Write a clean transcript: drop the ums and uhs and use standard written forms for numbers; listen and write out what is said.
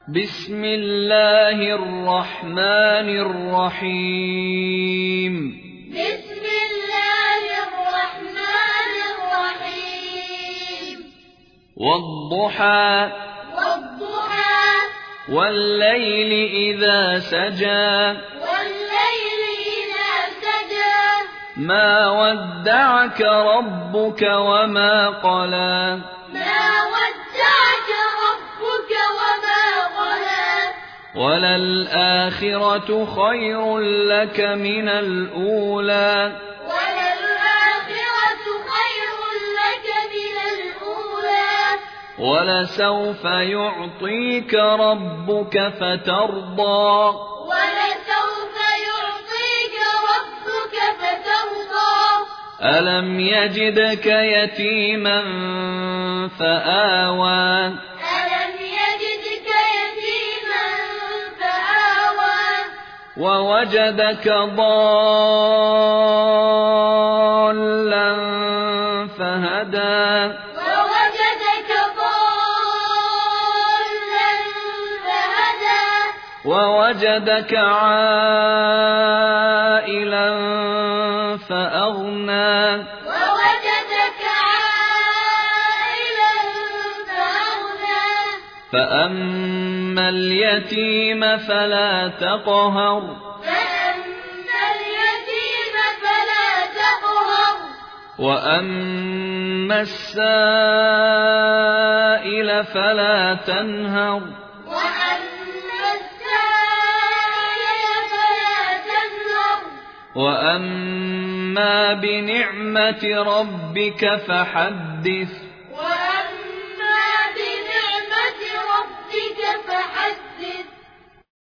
بسم الله الرحمن الرحيم بسم الله الرحمن الرحيم والضحى والليل إذا سجى ما ودعك ربك وما قلى وللآخرة خير لك من الأولى ولسوف يعطيك ربك فترضى ألم يجدك يتيما فآوى ووجدك ضالا فهدى ووجدك عائلا فأغنى فأما اليتيم فلا تقهر وأما السائل فلا تنهر وأما بنعمة ربك فحدث